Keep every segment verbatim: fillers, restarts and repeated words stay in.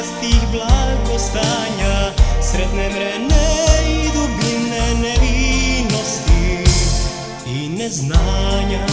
strastih blagostanja, sretne mrene i dubine nevinosti i neznanja.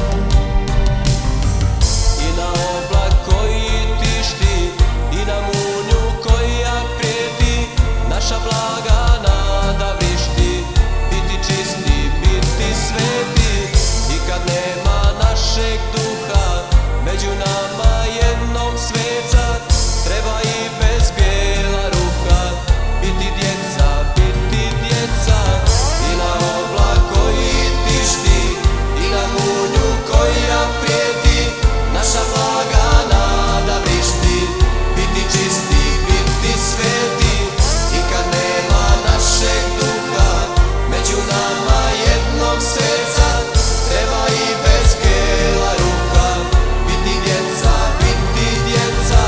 I na oblak koji tišti, i na munju koja prijeti, naša blaga nada vrišti, biti čisti, biti sveti. I kad nema našeg duha, među nama jednog sveca, treba i bez bijela ruha, biti djeca, biti djeca. I na oblak koji tišti, i na munju koja prijeti, naša blaga nada vrišti, biti čisti, biti sveti. I kad nema našeg duha, među nama jednog sveca, treba i bez bijela ruha, biti djeca, biti djeca.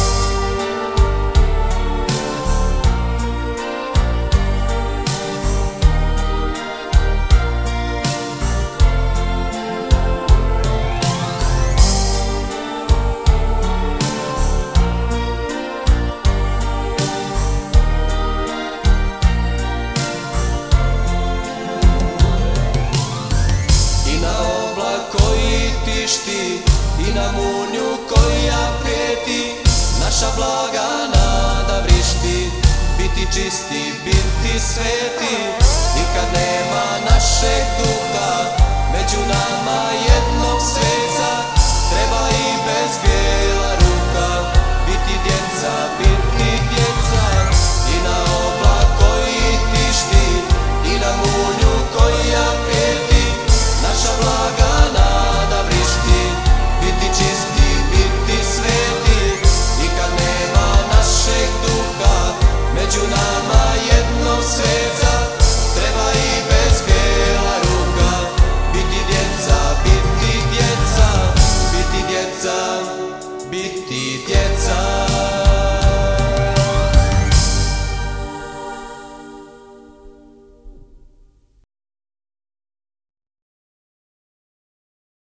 I na munju koja prijeti, naša blaga nada vrišti, biti čisti, biti sveti. I kad nema našeg duha, među nama jednog sveta,